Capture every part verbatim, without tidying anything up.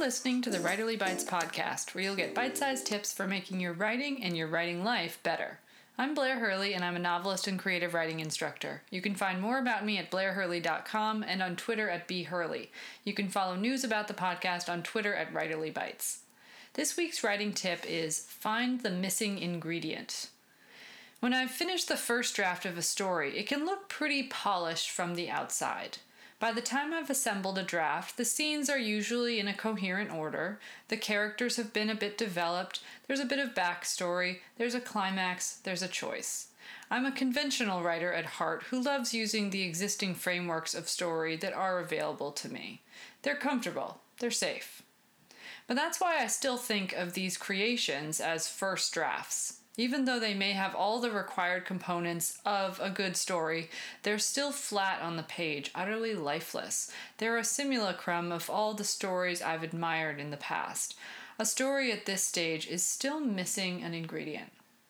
listening to the Writerly Bites podcast, where you'll get bite-sized tips for making your writing and your writing life better. I'm Blair Hurley, and I'm a novelist and creative writing instructor. You can find more about me at blair hurley dot com and on Twitter at b hurley. You can follow news about the podcast on Twitter at Writerly Bites. This week's writing tip is find the missing ingredient. When I've finished the first draft of a story, it can look pretty polished from the outside. By the time I've assembled a draft, the scenes are usually in a coherent order, the characters have been a bit developed, there's a bit of backstory, there's a climax, there's a choice. I'm a conventional writer at heart who loves using the existing frameworks of story that are available to me. They're comfortable, they're safe. But that's why I still think of these creations as first drafts. Even though they may have all the required components of a good story, they're still flat on the page, utterly lifeless. They're a simulacrum of all the stories I've admired in the past. A story at this stage is still missing an ingredient.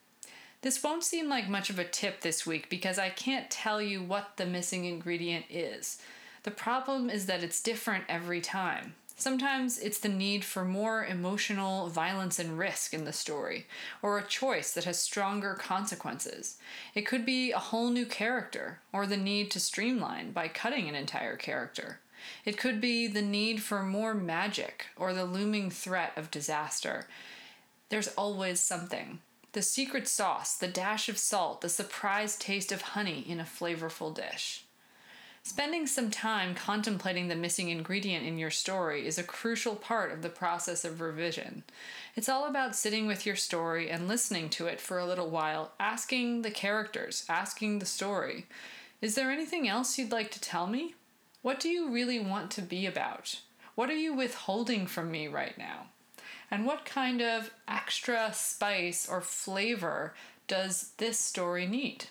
This won't seem like much of a tip this week because I can't tell you what the missing ingredient is. The problem is that it's different every time. Sometimes it's the need for more emotional violence and risk in the story, or a choice that has stronger consequences. It could be a whole new character, or the need to streamline by cutting an entire character. It could be the need for more magic, or the looming threat of disaster. There's always something. The secret sauce, the dash of salt, the surprise taste of honey in a flavorful dish. Spending some time contemplating the missing ingredient in your story is a crucial part of the process of revision. It's all about sitting with your story and listening to it for a little while, asking the characters, asking the story, is there anything else you'd like to tell me? What do you really want to be about? What are you withholding from me right now? And what kind of extra spice or flavor does this story need?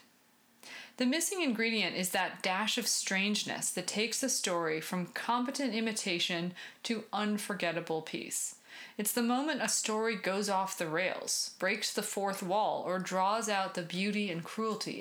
The missing ingredient is that dash of strangeness that takes the story from competent imitation to unforgettable piece. It's the moment a story goes off the rails, breaks the fourth wall, or draws out the beauty and cruelty